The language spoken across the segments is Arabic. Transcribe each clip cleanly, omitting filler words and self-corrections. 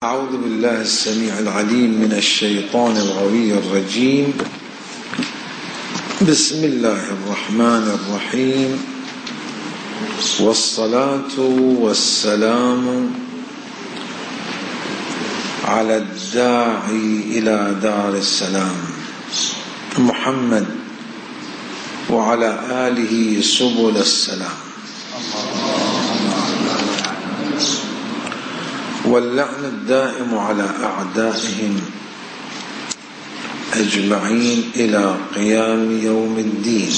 أعوذ بالله السميع العليم من الشيطان الغوي الرجيم. بسم الله الرحمن الرحيم، والصلاة والسلام على الداعي إلى دار السلام محمد وعلى آله سبل السلام، واللعن الدائم على أعدائهم أجمعين إلى قيام يوم الدين.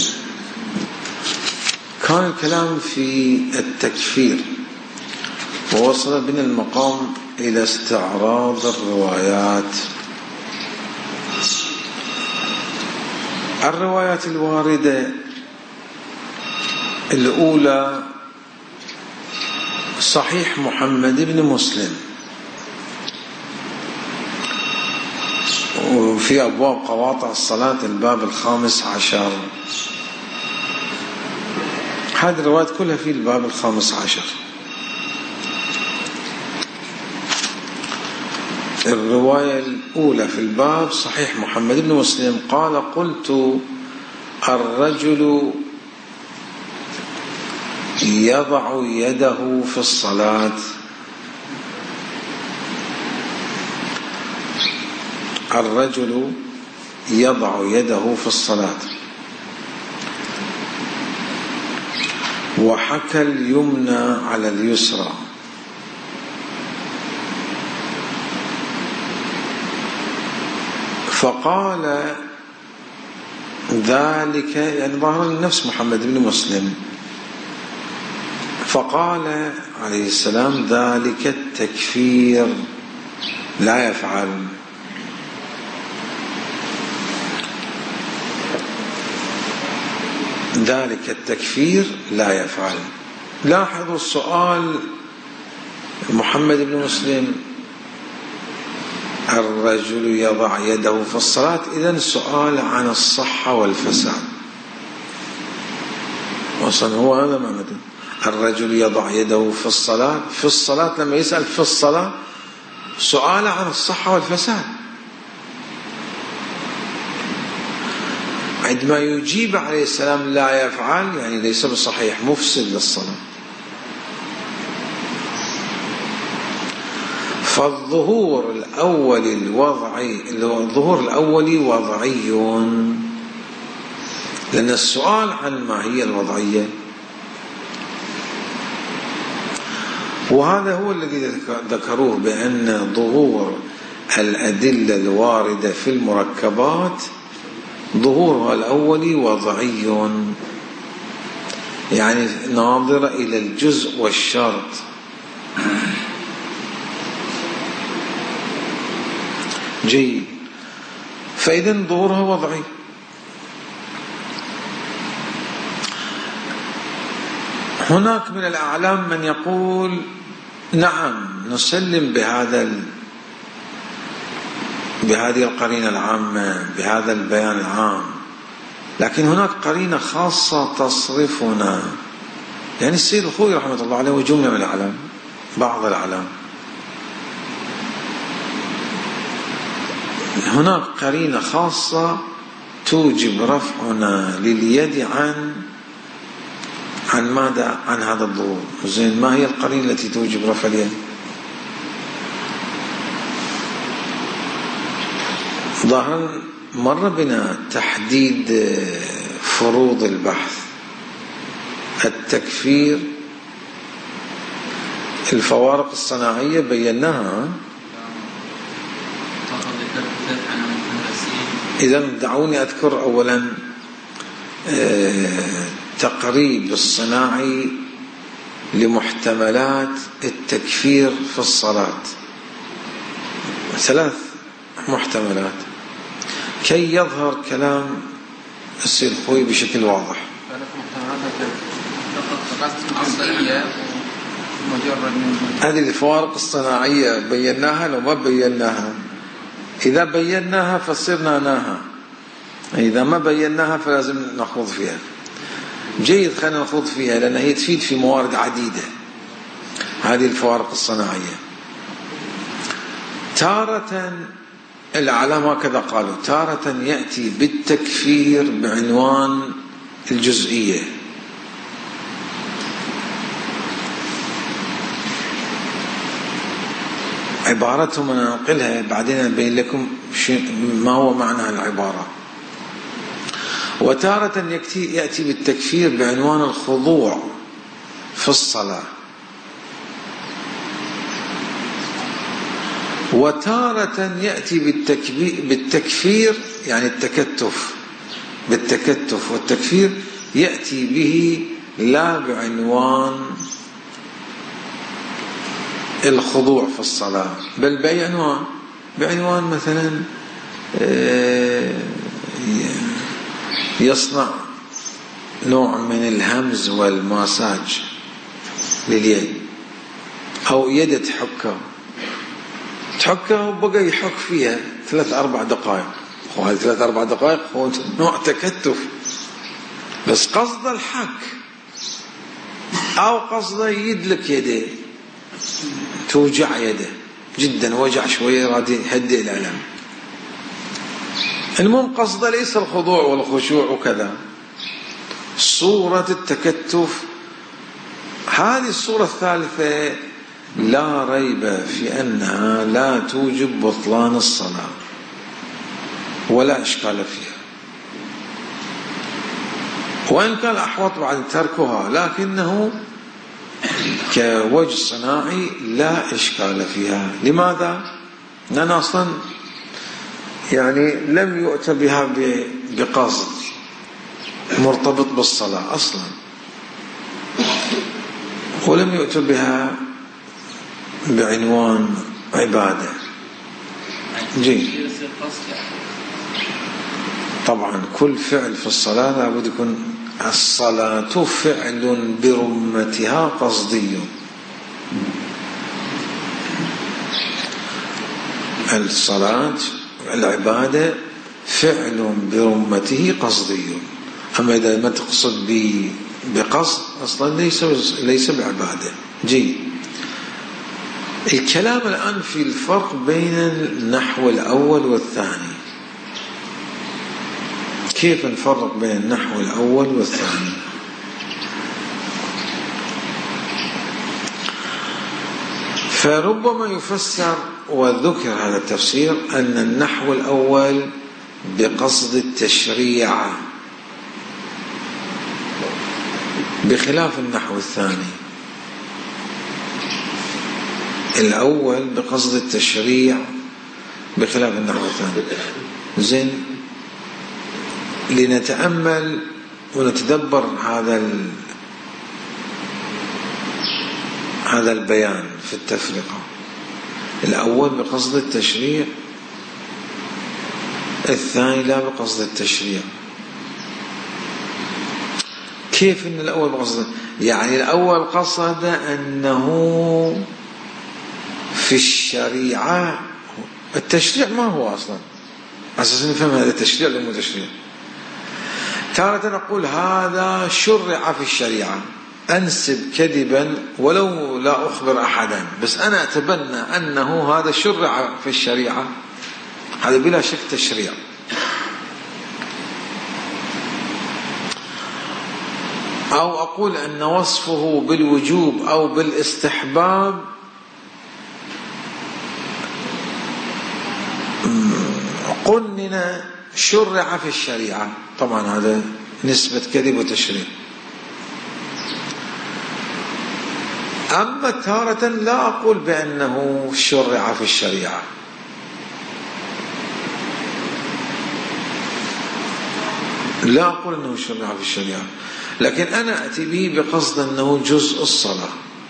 كان الكلام في التكفير، ووصل بنا المقام إلى استعراض الروايات. الروايات الواردة الأولى صحيح محمد بن مسلم، وفي أبواب قواطع الصلاة الباب 15. هذه الروايات كلها في الباب 15. الرواية الأولى في الباب صحيح محمد بن مسلم قال: قلت الرجل يضع يده في الصلاة، الرجل يضع يده في الصلاة، وحكى اليمنى على اليسرى، فقال ذلك، يعني ظهر نفس محمد بن مسلم، فقال عليه السلام: ذلك التكفير لا يفعل. ذلك التكفير لا يفعل. لاحظوا السؤال محمد بن مسلم: الرجل يضع يده في الصلاة، إذن سؤال عن الصحة والفساد، وصل هو هذا معنى الرجل يضع يده في الصلاة. في الصلاة لما يسأل في الصلاة سؤال عن الصحة والفساد، عندما يجيب عليه السلام لا يفعل يعني ليس بصحيح، مفسد للصلاة. فالظهور الأولي الوضعي، الظهور الأولي وضعي، لأن السؤال عن ما هي الوضعية، وهذا هو الذي ذكروه بأن ظهور الأدلة الواردة في المركبات ظهورها الأولي وضعي، يعني ناظرة إلى الجزء والشرط. جيد، فإذا ظهورها وضعي. هناك من الأعلام من يقول: نعم، نسلم بهذه القرينة العامة، بهذا البيان العام، لكن هناك قرينة خاصة تصرفنا. يعني السيد الخوئي رحمة الله عليه وجملة من الأعلام، بعض الأعلام، هناك قرينة خاصة توجب رفعنا لليد عن ماذا؟ عن هذا الظهور. زين، ما هي القرينة التي توجب رفع اليد؟ ظاهرا مر بنا تحديد فروض البحث، التكفير، الفوارق الصناعية بيناها. إذن دعوني أذكر أولا تقريب الصناعي لمحتملات التكفير في الصلاة. 3 محتملات كي يظهر كلام السيد الخوئي بشكل واضح. هذه الفوارق الصناعية بيناها لو ما بيناها؟ إذا بيناها فصرنا ناها، إذا ما بيناها فلازم نخوض فيها. جيد، خلينا نخوض فيها لأنها هي تفيد في موارد عديدة. هذه الفوارق الصناعية. تارة العلماء كذا قالوا، تارة يأتي بالتكفير بعنوان الجزئية، عبارتهم أنا أنقلها بعدين أبين لكم ما هو معنى العبارة. وتارة يأتي بالتكفير بعنوان الخضوع في الصلاة، وتارة يأتي بالتكفير يعني التكتف، بالتكتف والتكفير يأتي به لا بعنوان الخضوع في الصلاة، بل بعنوان مثلا يصنع نوع من الهمز والماساج لليد، أو يد تحكه وبقى يحك فيها 3-4 دقائق، وهذه 3-4 دقائق هو نوع تكتف، بس قصد الحك أو قصد يدلك يده، توجع يده جدا، وجع شوية راد يهدئ الألم، المهم قصد ليس الخضوع والخشوع وكذا، صورة التكتف. هذه الصورة الثالثة لا ريب في أنها لا توجب بطلان الصلاة ولا إشكال فيها، وإن كان الأحوط بعد تركها، لكنه كوجه صناعي لا إشكال فيها. لماذا؟ لأن أصلا يعني لم يؤتى بها بقصد مرتبط بالصلاة أصلا، ولم يؤتى بها بعنوان عبادة. طبعا كل فعل في الصلاة لابد يكون الصلاة فعل برمتها قصدي، الصلاة العبادة فعل برمته قصدي، أما إذا ما تقصد بقصد أصلا ليس بعبادة. الكلام الآن في الفرق بين النحو الأول والثاني، كيف نفرق بين النحو الأول والثاني؟ فربما يفسر وذكر هذا التفسير أن النحو الأول بقصد التشريع بخلاف النحو الثاني. الأول بقصد التشريع بخلاف النحو الثاني. زين، لنتأمل ونتدبر هذا البيان في التفرقة. الأول بقصد التشريع، الثاني لا بقصد التشريع. كيف إن الأول بقصد؟ يعني الأول قصد أنه في الشريعة، التشريع ما هو أصلا، أساسا نفهم هذا التشريع ولا مو تشريع. تارة نقول هذا شرع في الشريعة، أنسب كذبا ولو لا أخبر أحدا، بس أنا أتبنى أنه هذا شرع في الشريعة، هذا بلا شك تشريع. أو أقول أن وصفه بالوجوب أو بالاستحباب قنن شرع في الشريعة، طبعا هذا نسبة كذب وتشريع. أما تارة لا أقول بأنه شرع في الشريعة، لا أقول أنه شرع في الشريعة، لكن أنا أتي به بقصد أنه جزء الصلاة،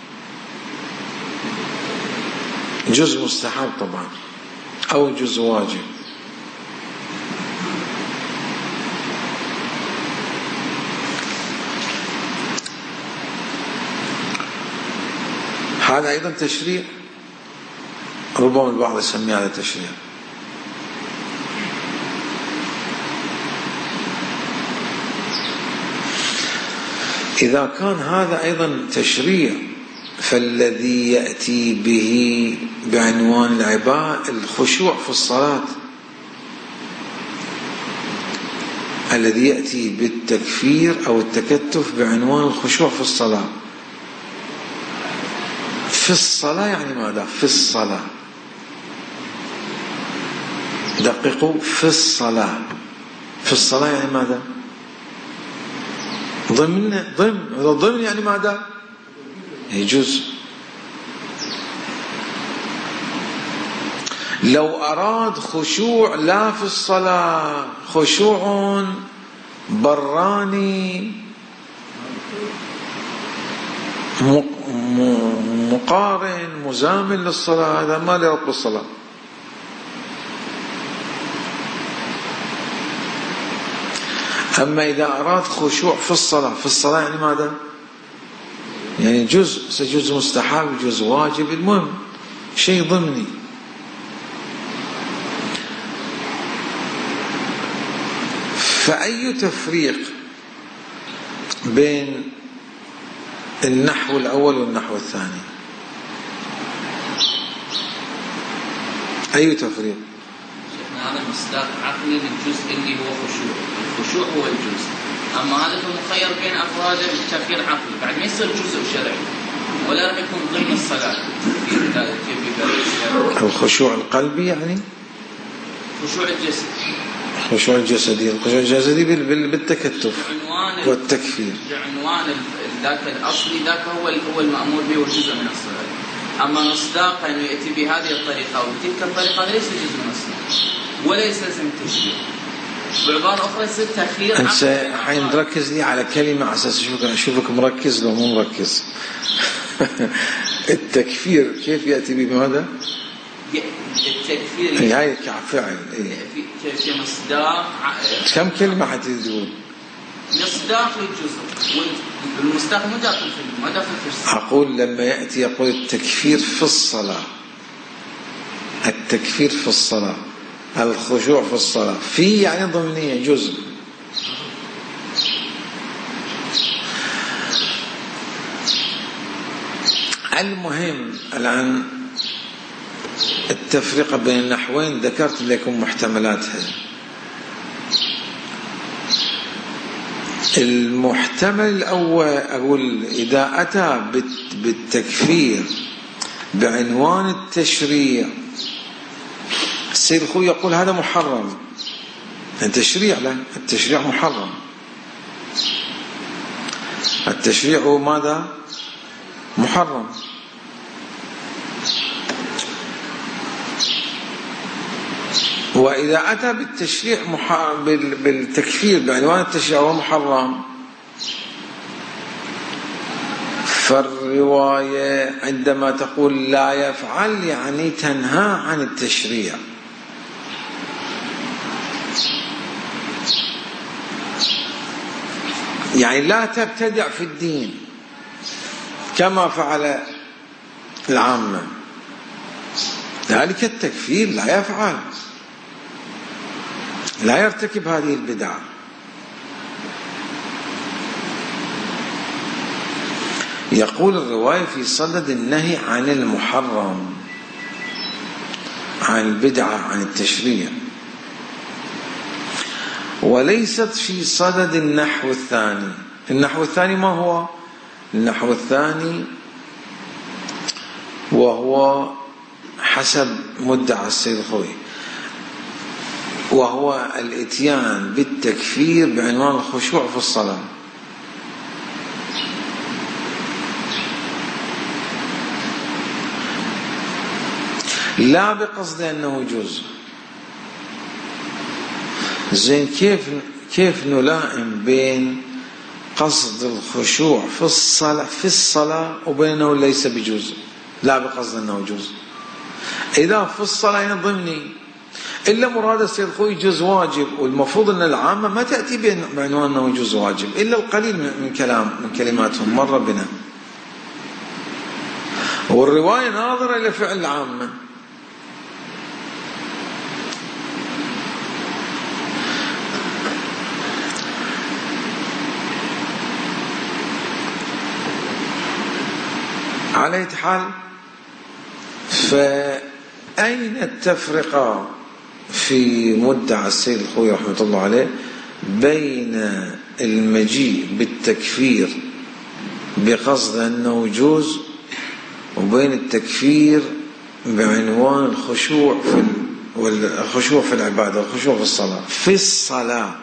جزء مستحب طبعا أو جزء واجب. هذا أيضا تشريع، ربما البعض يسميه هذا تشريع. إذا كان هذا أيضا تشريع فالذي يأتي به بعنوان العبادة الخشوع في الصلاة، الذي يأتي بالتكفير أو التكتف بعنوان الخشوع في الصلاة. في الصلاة يعني ماذا؟ في الصلاة، دققوا، في الصلاة. في الصلاة يعني ماذا؟ ضمن يعني ماذا؟ يجوز. لو أراد خشوع لا في الصلاة، خشوع براني مقارن مزامن للصلاة، هذا ما له رب الصلاة. أما إذا أراد خشوع في الصلاة، في الصلاة يعني ماذا؟ يعني جزء مستحب، جزء واجب، المهم شيء ضمني. فأي تفريق بين النحو الأول والنحو الثاني؟ أي تفريق؟ هذا مصداق عقلي للجزء اللي هو خشوع، الخشوع هو الجزء، أما هذا مخير بين أفراده بالتفكير عقلي، بعد ما يصير جزء شرعي ولا راح يكون ضمن الصلاة. الخشوع القلبي يعني خشوع الجسد، خشوع الجسدي، الخشوع الجسدي بالتكتف والتكفير. بعنوان ذاك الأصلي، ذاك هو المأمور به والجزء من الصلاة. أما مصداق أنه يأتي بهذه الطريقة وتلك الطريقة ليس جزء من الصلاة وليس لازم التشبيه. بعبارة أخرى يصير تأخير. أنت حين تركز لي على كلمة على أساس أشوفك مركز لو مو مركز. التكفير كيف يأتي بماذا؟ التكفير هاي كفعل كمصداق. كم كلمة حتقول؟ مصداق للجزء، والمصداق ما داخل في الصلاة. أقول لما يأتي يقول التكفير في الصلاة، التكفير في الصلاة، الخشوع في الصلاة، في يعني ضمنية جزء. المهم الآن التفرقة بين النحوين ذكرت لكم محتملاتها. المحتمل الأول أقول إذا أتى بالتكفير بعنوان التشريع، السيد الخوي يقول هذا محرم، التشريع لا، التشريع محرم. التشريع هو ماذا؟ محرم. وإذا أتى بالتشريع بالتكفير بعنوان التشريع هو محرم، فالرواية عندما تقول لا يفعل يعني تنهى عن التشريع. يعني لا تبتدع في الدين كما فعل العامة، ذلك التكفير لا يفعل، لا يرتكب هذه البدعة. يقول الرواية في صدد النهي عن المحرم، عن البدعة، عن التشريع، وليست في صدد النحو الثاني. النحو الثاني ما هو؟ النحو الثاني وهو حسب مدعى السيد الخوي، وهو الاتيان بالتكفير بعنوان الخشوع في الصلاة. لا بقصد أنه جزء. زين كيف نلائم بين قصد الخشوع في الصلاة وبينه ليس بجزء، لا بقصد أنه جزء. إذا في الصلاة يعني ضمني، إلا مراد السيد الخوي جزء واجب، والمفروض أن العامة ما تأتي بعنوان أنه جزء واجب إلا القليل من كلماتهم مر بنا، والرواية ناظرة إلى فعل العامة. على أي حال، فأين التفرقة في مدعى السيد الخوئي رحمة الله عليه بين المجيء بالتكفير بقصد أنه يجوز وبين التكفير بعنوان الخشوع والخشوع في العبادة والخشوع في الصلاة؟ في الصلاة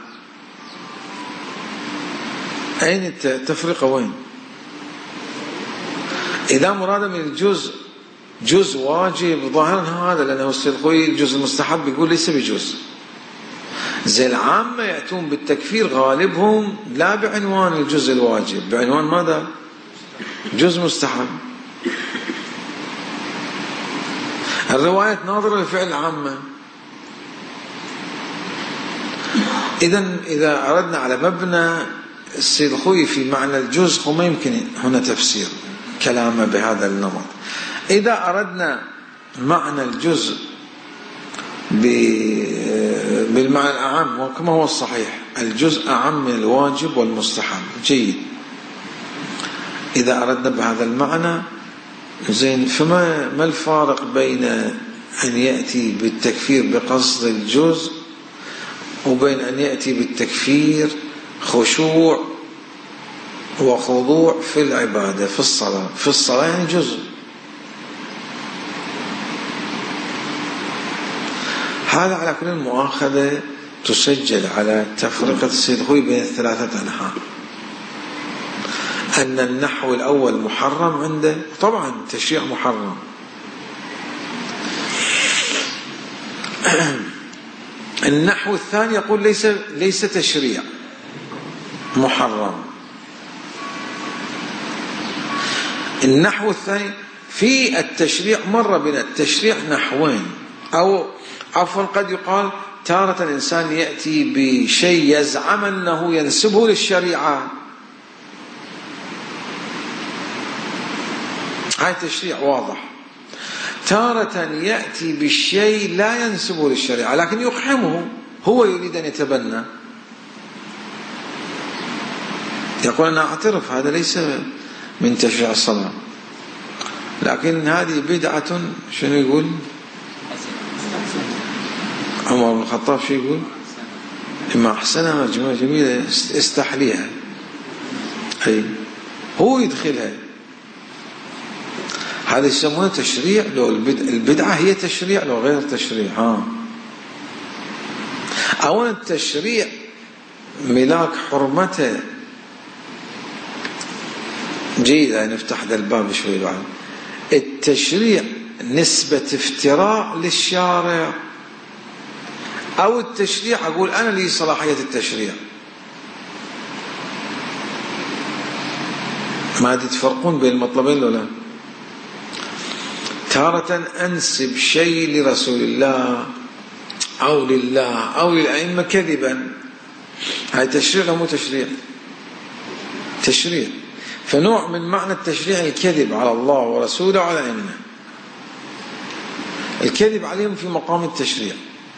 أين التفرقة؟ وين؟ إذا مراد من الجزء جزء واجب ظاهرا هذا، لأنه السيد الخوئي الجزء المستحب يقول ليس بجزء. زي العامة يأتون بالتكفير غالبهم لا بعنوان الجزء الواجب، بعنوان ماذا؟ جزء مستحب. الرواية ناظرة لفعل العامة. إذا أردنا على مبنى السيد الخوئي في معنى الجزء وما يمكن هنا تفسير كلامه بهذا النمط. إذا أردنا معنى الجزء بالمعنى الأعم وكما هو الصحيح، الجزء أعم من الواجب والمستحب، جيد. إذا أردنا بهذا المعنى زين، فما الفارق بين أن يأتي بالتكفير بقصد الجزء وبين أن يأتي بالتكفير خشوع وخضوع في العبادة في الصلاة؟ في الصلاة يعني جزء. هذا على كل المؤاخذة تسجل على تفرقة السيد الخوئي بين الثلاثة أنحاء، أن النحو الأول محرم عنده، طبعا تشريع محرم. النحو الثاني يقول ليس تشريع محرم. النحو الثاني في التشريع مر بنا التشريع نحوين، أو عفوا قد يقال تارة الإنسان يأتي بشيء يزعم أنه ينسبه للشريعة، هاي تشريع واضح. تارة يأتي بالشيء لا ينسبه للشريعة لكن يقحمه، هو يريد أن يتبنى، يقول أنا أعترف هذا ليس من تشريع الصلاة، لكن هذه بدعة. شنو يقول عمر بن الخطاب؟ شو يقول؟ إما أحسنها جميلة استحليها، أي هو يدخلها. هذا يسمونه تشريع لو البدعة هي تشريع لو غير تشريع. أولا التشريع ملاك حرمته، جيد. نفتح ذا الباب شوي بعد. التشريع نسبة افتراء للشارع، أو التشريع أقول أنا لي صلاحية التشريع. ما تفرقون بين المطلبين لولا؟ تارة أنسب شيء لرسول الله أو لله أو للأئمة كذبا، هاي تشريع أو مو تشريع؟ تشريع. فنوع من معنى التشريع الكذب على الله ورسوله وعلى الأئمة، الكذب عليهم في مقام التشريع.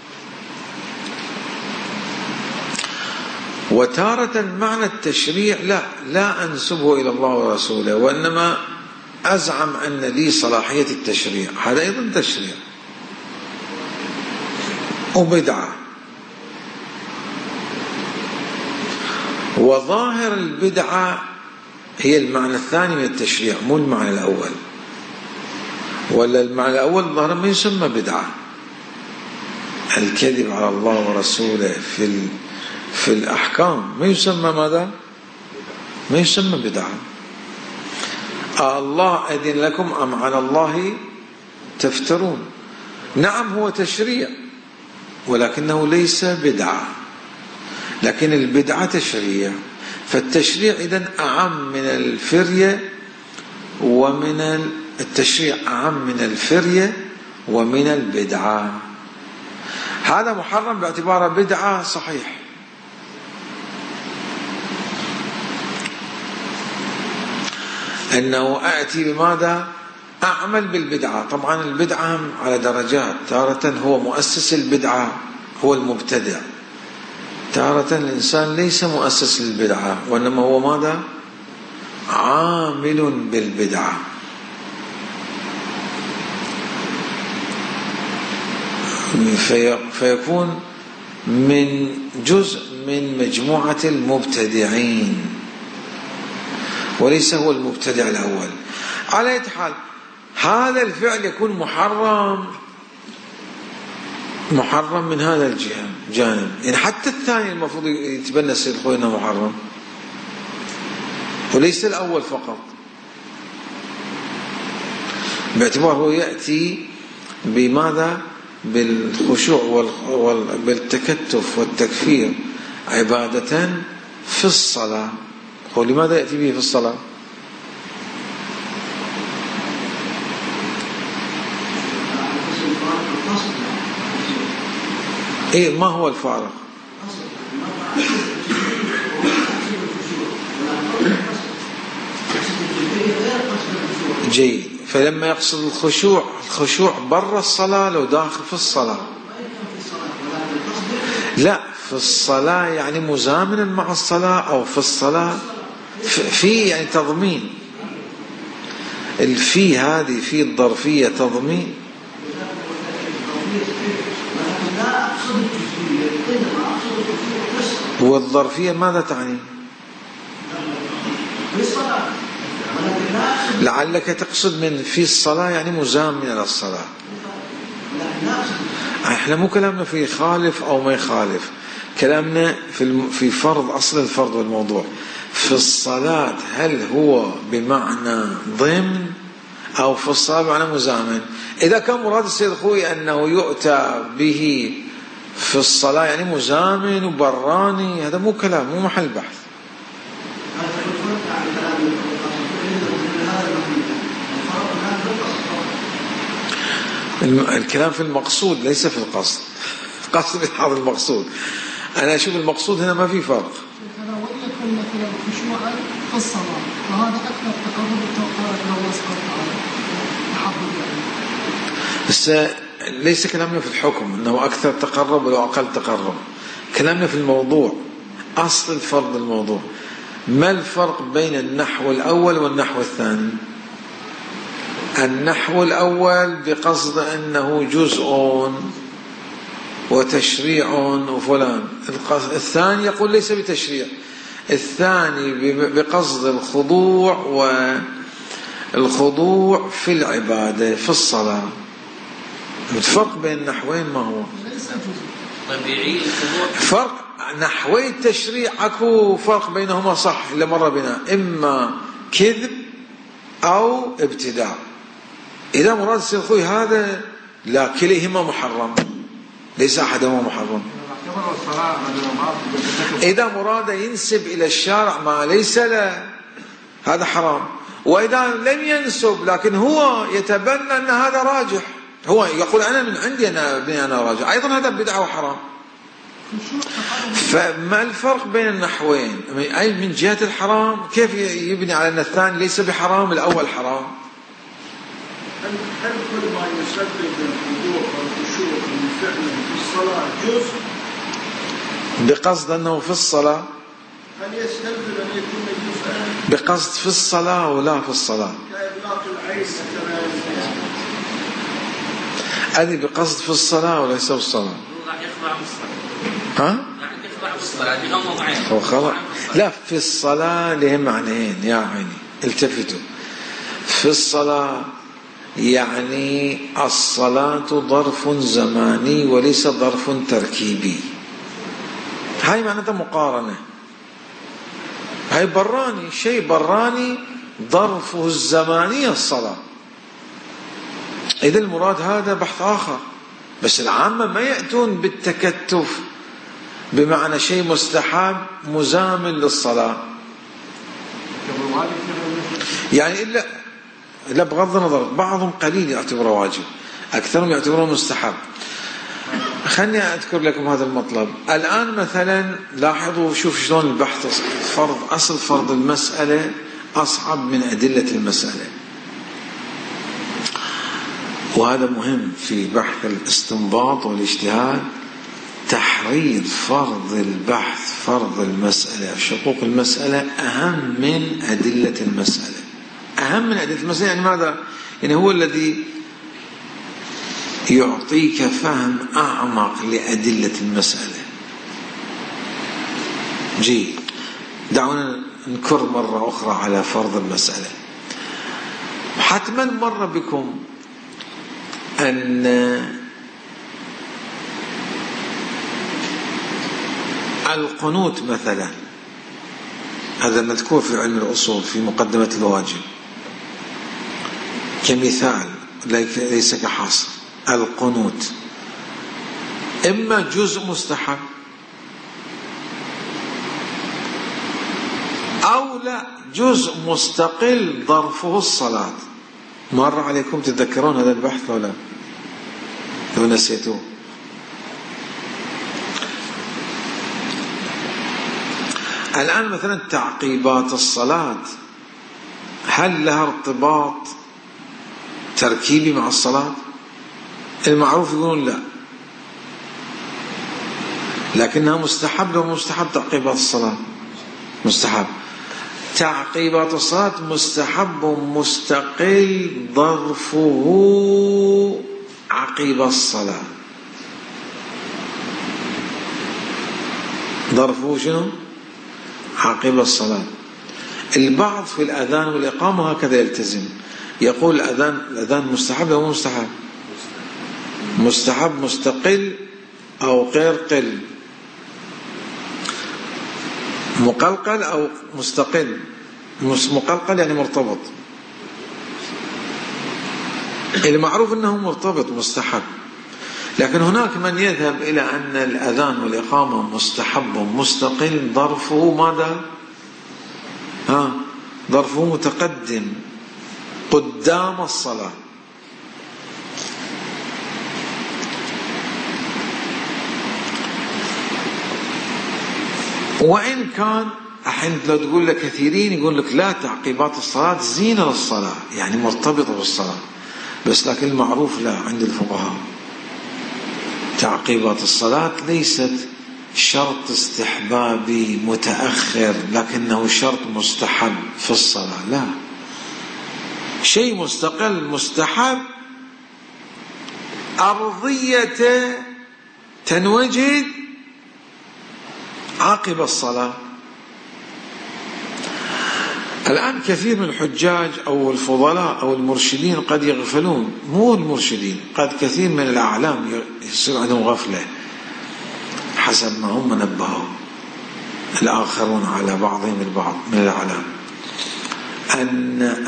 وتارة معنى التشريع لا أنسبه إلى الله ورسوله، وإنما أزعم أن لي صلاحية التشريع، هذا أيضا تشريع وبدعة. وظاهر البدعة هي المعنى الثاني من التشريع مو المعنى الأول، ولا المعنى الأول ظاهرا ما يسمى بدعة. الكذب على الله ورسوله في الأحكام ما يسمى ماذا؟ ما يسمى بدعة. الله أذن لكم أم على الله تفترون؟ نعم هو تشريع ولكنه ليس بدعة، لكن البدعة تشريع. فالتشريع إذن أعم من الفرية، ومن التشريع أعم من الفرية ومن البدعة. هذا محرم باعتباره بدعة صحيح. أنه أأتي بماذا؟ أعمل بالبدعة. طبعا البدعة على درجات، تارة هو مؤسس البدعة هو المبتدع، تارة الإنسان ليس مؤسس للبدعة وإنما هو ماذا؟ عامل بالبدعة. فيكون من جزء من مجموعة المبتدعين وليس هو المبتدع الأول. على أي حال هذا الفعل يكون محرم من هذا الجانب، يعني حتى الثاني المفروض يتبنى السيد الخوي أنه محرم وليس الأول فقط، باعتباره يأتي بماذا؟ بالخشوع بالتكتف والتكفير عبادة في الصلاة. ولماذا يأتي به في الصلاة؟ إيه ما هو الفارق؟ جيد. فلما يقصد الخشوع برا الصلاة لو داخل في الصلاة، لا في الصلاة يعني مزامنا مع الصلاة، أو في الصلاة في يعني تضمين. الفي هذه في الظرفية تضمين. والظرفية ماذا تعني؟ لعلك تقصد من في الصلاة يعني مزامن للصلاة. احنا مو كلامنا في يخالف او ما يخالف، كلامنا في فرض، اصل الفرض والموضوع في الصلاة هل هو بمعنى ضمن او في الصلاة بمعنى مزامن. اذا كان مراد السيد الخوي انه يؤتى به في الصلاة يعني مزامن وبراني، هذا مو كلام، مو محل بحث. الكلام في المقصود ليس في القصد. قصد هذا المقصود، أنا أشوف المقصود هنا ما في فرق. أنا وإن يكون مثلا خشوعا في الصلاة وهذا أكثر تقرب التوقيت من الله سبحانه وتعالى تحبب يعني. بس ليس كلامنا في الحكم أنه أكثر تقرب ولا أقل تقرب، كلامنا في الموضوع، أصل الفرض الموضوع. ما الفرق بين النحو الأول والنحو الثاني؟ النحو الأول بقصد أنه جزء وتشريع وفلان، الثاني يقول ليس بتشريع، الثاني بقصد الخضوع في العبادة في الصلاة. الفرق بين النحوين ما هو؟ طبيعي الخضوع. فرق نحوي التشريع اكو فرق بينهما صح اللي مر بنا، إما كذب أو ابتداع. إذا مراد السيد الخوي هذا لا، كليهما محرم، ليس أحدهما محرم. إذا مراد ينسب إلى الشارع ما ليس له هذا حرام، وإذا لم ينسب لكن هو يتبنى أن هذا راجح، هو يقول أنا من عندي أنا راجح، أيضا هذا بدعة وحرام. فما الفرق بين النحوين؟ أي من جهة الحرام كيف يبني على أن الثاني ليس بحرام الأول حرام؟ هل كل ما يسبب الخضوع والخشوع من فعل في الصلاة جزء بقصد أنه في الصلاة؟ هل يستلزم أن يكون جزءا بقصد في الصلاة ولا في الصلاة؟ كإطلاق العين مثلا، هذه بقصد في الصلاة وليس في الصلاة. راح يخضع بالصلاة. ها؟ راح يخضع بالصلاة يغمض عينه. هو خلاص. لا، في الصلاة لهم معنيين يا عيني، التفتوا. في الصلاة يعني الصلاة ظرف زماني وليس ظرف تركيبي. هاي معناتها مقارنة. هاي براني، شيء براني ظرفه الزماني الصلاة. إذا المراد هذا بحث آخر، بس العامة ما يأتون بالتكتف بمعنى شيء مستحب مزامن للصلاة يعني إلا بغض النظر، بعضهم قليل يعتبره واجب، أكثرهم يعتبره مستحب. خلني أذكر لكم هذا المطلب الآن. مثلا لاحظوا، شوف شلون البحث أصل فرض المسألة أصعب من أدلة المسألة، وهذا مهم في بحث الاستنباط والاجتهاد. تحرير فرض البحث، فرض المسألة، شقوق المسألة أهم من أدلة المسألة. أهم من أدلة المسألة يعني ماذا؟ يعني هو الذي يعطيك فهم أعمق لأدلة المسألة. جيد، دعونا نكر مرة أخرى على فرض المسألة. حتما مر بكم أن القنوت مثلا، هذا مذكور في علم الأصول في مقدمة الواجب كمثال ليس كحصر. القنوت إما جزء مستحب أو لا جزء مستقل ظرفه الصلاة. مر عليكم تتذكرون هذا البحث ولا لو نسيتوه؟ الآن مثلا تعقيبات الصلاة هل لها ارتباط تركيبي مع الصلاة؟ المعروف يقولون لا، لكنها مستحب. لو مستحب تعقيبات الصلاة مستحب. تعقيبات الصلاة مستحب مستقل ظرفه عقيب الصلاة. ظرفه شنو؟ عقيب الصلاة. البعض في الأذان والإقامة هكذا يلتزم، يقول الأذان مستحب أو مستحب؟ مستحب مستقل أو غير قل، مقلقل أو مستقل. مقلقل يعني مرتبط، المعروف أنه مرتبط مستحب. لكن هناك من يذهب إلى أن الأذان والإقامة مستحب مستقل ظرفه ماذا؟ ظرفه متقدم قدام الصلاة. وإن كان الحين لو تقول لك كثيرين يقول لك لا، تعقيبات الصلاة زينة للصلاة يعني مرتبطة بالصلاة، بس لكن المعروف لا عند الفقهاء تعقيبات الصلاة ليست شرط استحبابي متأخر، لكنه شرط مستحب في الصلاة. لا، شيء مستقل مستحب أرضية تنوجد عقب الصلاة. الآن كثير من الحجاج أو الفضلاء أو المرشدين قد يغفلون، مو المرشدين، قد كثير من الأعلام يصير عندهم غفلة حسب ما هم نبهوا الآخرون على بعضهم البعض من الأعلام، أن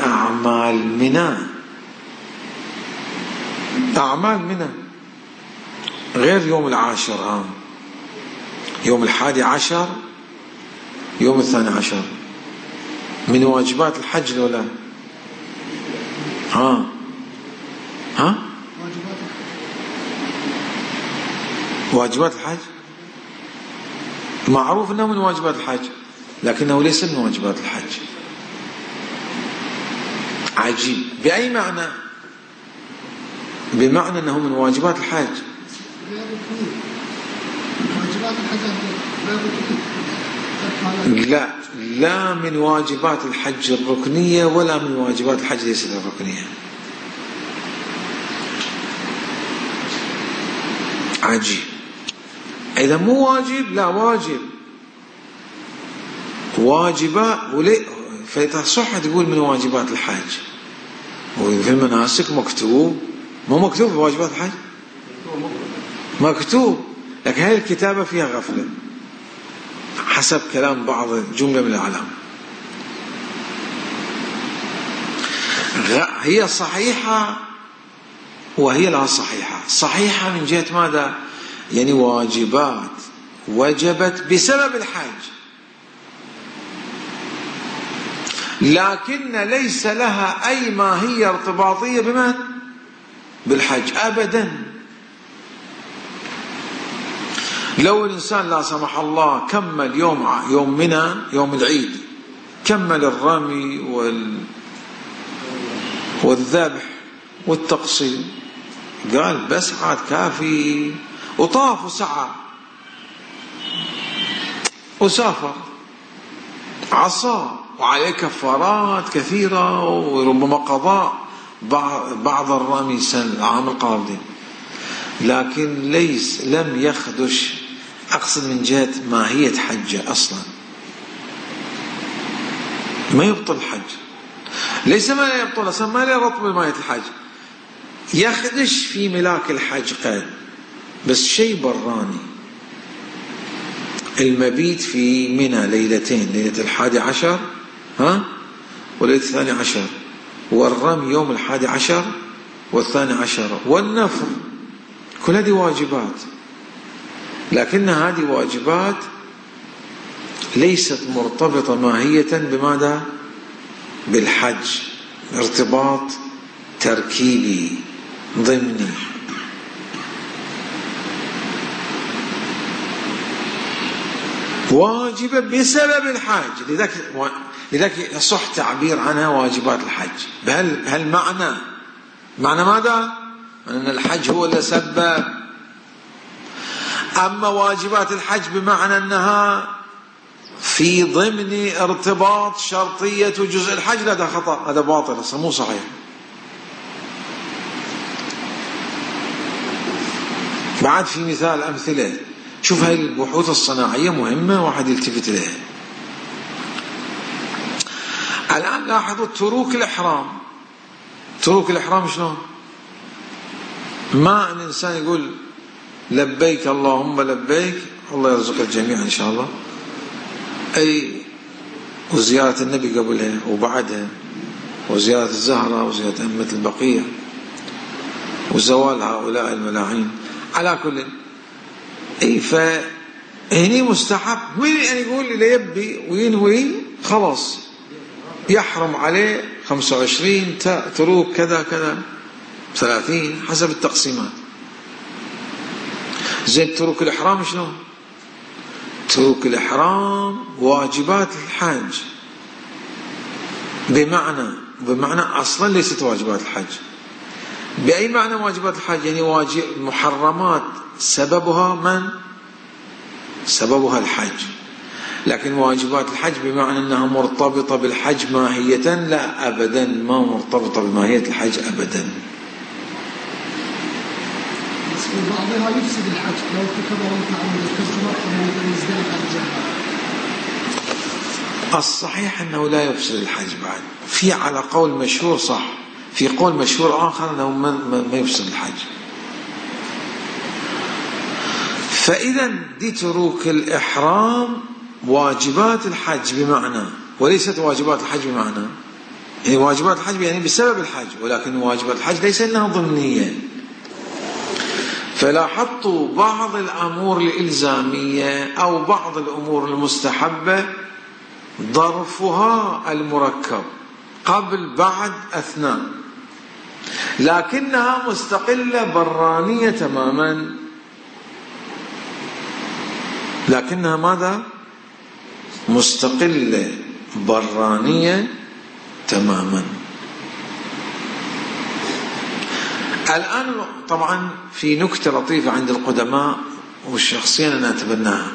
أعمال منى غير يوم العاشر، يوم 11 يوم 12 من واجبات الحج ولا واجبات الحج معروف أنه من واجبات الحج، لكنه ليس من واجبات الحج. عجيب. بأي معنى؟ بمعنى أنه من واجبات الحج. لا من واجبات الحج الركنية ولا من واجبات الحج ليست الركنية. عجيب. إذا مو واجب، لا واجب واجبات فتصح تقول من واجبات الحج. وفي المناسك مكتوب، مو مكتوب في واجبات الحج؟ مكتوب، لكن هذه الكتابة فيها غفلة حسب كلام بعض جملة من العلماء. هي صحيحة وهي لا صحيحة. صحيحة من جهة ماذا؟ يعني واجبات وجبت بسبب الحج، لكن ليس لها أي ماهية ارتباطية بمن؟ بالحج أبدا. لو الإنسان لا سمح الله كمل يوم منى يوم العيد، كمل الرمي والذبح والتقصير، قال بس عاد كافي، وطاف وسعى وسافر، عصى وعليه كفارات كثيرة وربما قضاء بعض الرمي العام القادم، لكن لم يخدش، أقصد من جهة ماهية حجه أصلا ما يبطل الحج. ليس ما لا يبطل أصلا، ما لا يرتبط بماهية الحج، يخدش في ملاك الحج قد، بس شيء براني. المبيت في منى ليلتين، ليلة 11 وليلة 12، والرمي يوم 11 وال12، والنفر، كل هذه واجبات، لكن هذه واجبات ليست مرتبطة ماهية بماذا؟ بالحج، ارتباط تركيبي ضمني. واجبة بسبب الحج، لذلك يصح تعبير عنها واجبات الحج. بهل معنى ماذا؟ أن الحج هو اللي سبب. أما واجبات الحج بمعنى أنها في ضمن ارتباط شرطية جزء الحج، لا، ده خطأ، هذا باطل أصلا، مو صحيح. بعد في مثال أمثلة، شوف هاي البحوث الصناعية مهمة واحد يلتفت لها. الآن لاحظوا تروك الإحرام شلون؟ ما الإنسان يقول لبيك اللهم لبيك، الله يرزق الجميع إن شاء الله، وزيارة النبي قبلها وبعدها، وزيارة الزهرة، وزيارة أمة البقية، وزوال هؤلاء الملاعين، على كل فهني مستحب. من أن يقول اللي يبي وينوي خلاص يحرم عليه 25 تروك كذا كذا 30 حسب التقسيمات. زين تروك الإحرام شلون؟ تروك الإحرام واجبات الحج بمعنى أصلا ليست واجبات الحج. بأي معنى واجبات الحج؟ يعني واجب محرمات سببها الحج، لكن واجبات الحج بمعنى أنها مرتبطة بالحج ماهية، لا أبدا، ما مرتبطة بماهية الحج أبدا. بعضها يفسد الحج لو ارتكب متعمد الصحيح أنه لا يفسد الحج. بعد في على قول مشهور صح، في قول مشهور آخر أنه ما يفسد الحج. فإذا دي تروك الإحرام واجبات الحج بمعنى، وليست واجبات الحج بمعنى، يعني واجبات الحج يعني بسبب الحج، ولكن واجبات الحج ليس أنها ضمنية. فلاحظت بعض الأمور الإلزامية أو بعض الأمور المستحبة ظرفها المركب قبل بعد أثناء، لكنها مستقلة برانية تماما. لكنها ماذا؟ مستقلة برانية تماما. الآن طبعا في نكتة لطيفة عند القدماء والشخصيا أنا أتبناها،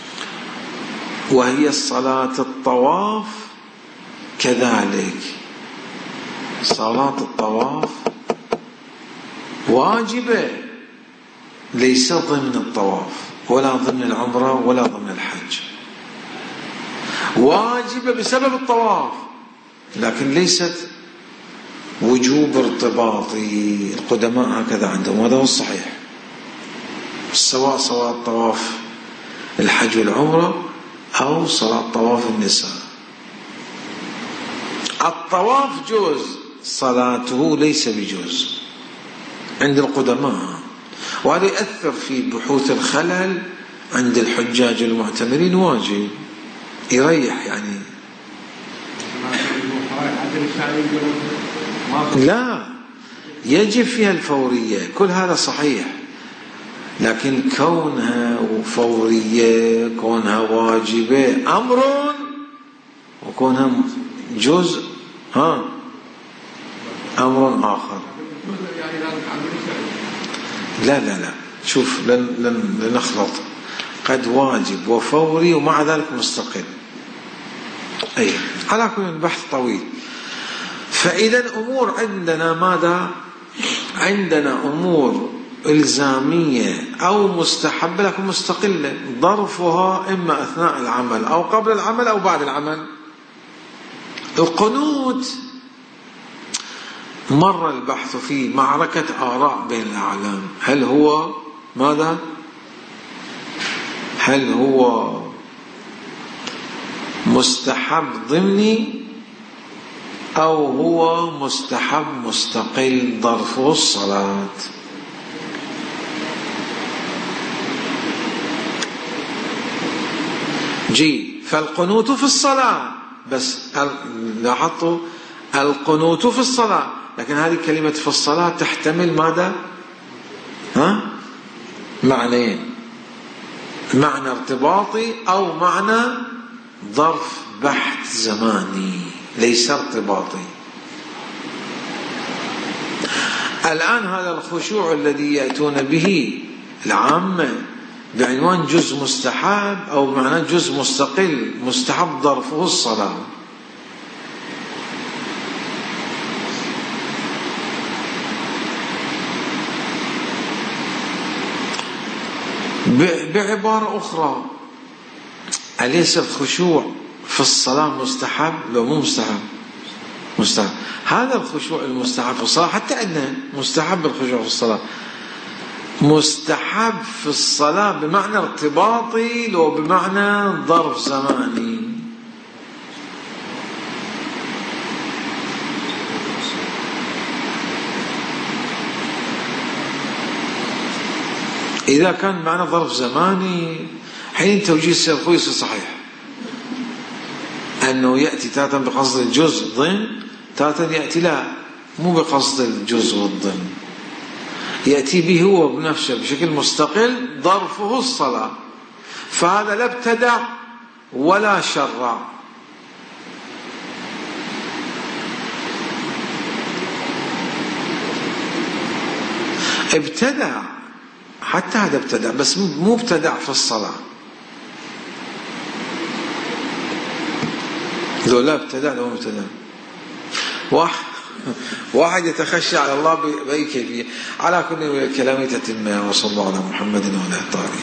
وهي صلاة الطواف كذلك. صلاة الطواف واجبة، ليس ضمن الطواف ولا ضمن العمرة ولا ضمن الحج، واجبة بسبب الطواف، لكن ليست وجوب ارتباطي. القدماء هكذا عندهم، وهذا هو الصحيح، سواء صلاة طواف الحج والعمرة أو صلاة طواف النساء. الطواف جوز، صلاته ليس بجوز عند القدماء، وهذا يأثر في بحوث الخلل عند الحجاج المعتمرين. واجب يريح يعني، لا يجب فيها الفورية، كل هذا صحيح، لكن كونها فورية، كونها واجبة أمر، وكونها جزء أمر آخر. لا شوف، لن نخلط، قد واجب وفوري ومع ذلك مستقل. على كل بحث طويل. فإذا أمور عندنا ماذا؟ عندنا أمور إلزامية أو مستحبة لكن مستقلة، ظرفها إما أثناء العمل أو قبل العمل أو بعد العمل. القنوت مر البحث فيه معركة آراء بين الأعلام، هل هو ماذا؟ هل هو مستحب ضمني أو هو مستحب مستقل ظرفه الصلاة؟ فالقنوت في الصلاة، بس لاحظتوا القنوت في الصلاة، لكن هذه كلمة في الصلاة تحتمل ماذا؟ معنيين، معنى ارتباطي أو معنى ظرف بحث زماني ليس ارتباطي. الآن هذا الخشوع الذي يأتون به العامة بعنوان جزء مستحب أو معنى جزء مستقل مستحب ظرفه الصلاة، بعبارة أخرى أليس الخشوع في الصلاة مستحب؟ لو مو مستحب مستحب. هذا الخشوع المستحب في الصلاة، حتى عندنا مستحب الخشوع في الصلاة، مستحب في الصلاة بمعنى ارتباطي لو بمعنى ظرف زماني. إذا كان معنى ظرف زماني حين توجيه السيد الخويصي صحيح أنه يأتي تاتا بقصد الجزء ضمن، تاتا يأتي لا مو بقصد الجزء والضمن، يأتي به هو بنفسه بشكل مستقل ظرفه الصلاة، فهذا لا ابتدع ولا شرع. ابتدع، حتى هذا ابتدع بس مو ابتدع في الصلاة، لو لا ابتدع لو ابتدع. واحد يتخشى على الله بأي كيفية. على كل كلام تتم، وصلى الله على محمد وعلى آله.